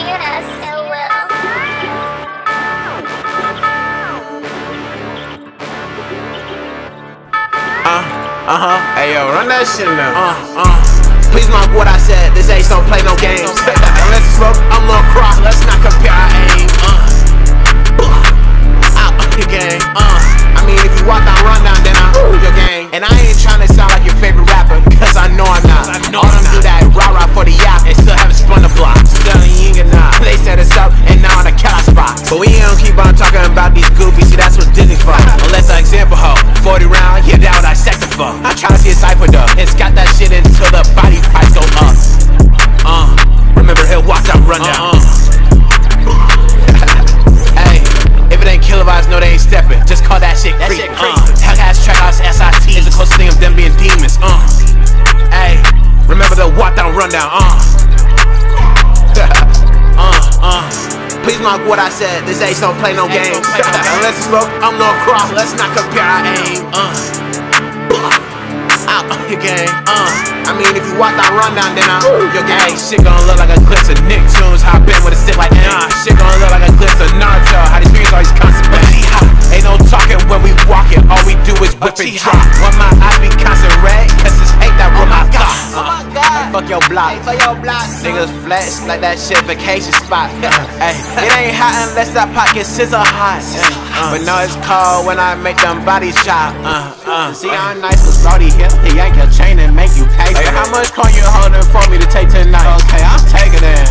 Hey yo, run that shit now. Please mark what I said. This Ace don't play no games. Unless it's smoke, I'm Lil Cross. Let's not compare our aim. Out your game. I mean, if you walk down, run down, then I'm your game. And I ain't tryna sound like your favorite rapper, cause I know I'm not. All them do that rah-rah for the yacht and still haven't spun the block. Still ain't get nah. They set us up and now on the cat spot. But we don't keep on talking about these goofies. See, that's what Disney for. Unless an example hoe, 40 round, yeah, that what I second for. I try to see a cipher though. It's got that shit until the body price go up. Remember he'll walk down, run down. Hey, if it ain't killer vibes, no they ain't stepping. Just call that shit creep. Hellcats, track house, SIT is the closest thing of them being demons. Hey, remember the walk down, run down. Please mark what I said. This Ace don't play no games. Unless it's smoke, I'm Lil Cross. Let's not compare our aim. Out your game. I mean, if you walk down, run down, then I'm your game. Shit gon' look like a glimpse of Nicktoons. Hop in with a stick like shit gon' look like a glimpse of Naruto. How these fingers always constant. Ain't no talking when we walking. All we do is whip and drop. When my eyes be constant red, cause it's hate that room I got. Fuck your block. Niggas flex like that shit vacation spot. Ay, it ain't hot unless that pot gets scissor hot. But no, it's cold when I make them bodies chop. See, I'm nice with Brody here. He yank your chain and make you pay. Hey, how much coin you holding for me to take tonight? Okay, I'll take it in.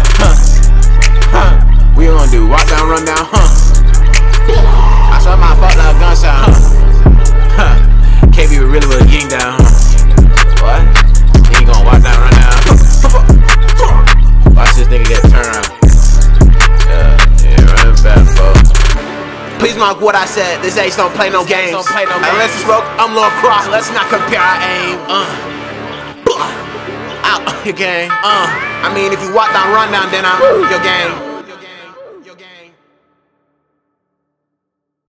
We gonna do walk down, run down, I saw my fuck like a gunshot, Can't be really with a ying down, What? He ain't gonna walk down, run down. Watch this nigga get turned around. Yeah, running back, folks. Please mark what I said. This Ace don't play no games. Unless it's smoke, I'm Lil Cross. Let's not compare our aim. Out your game. I mean, if you walk down, run down, then I'm your game.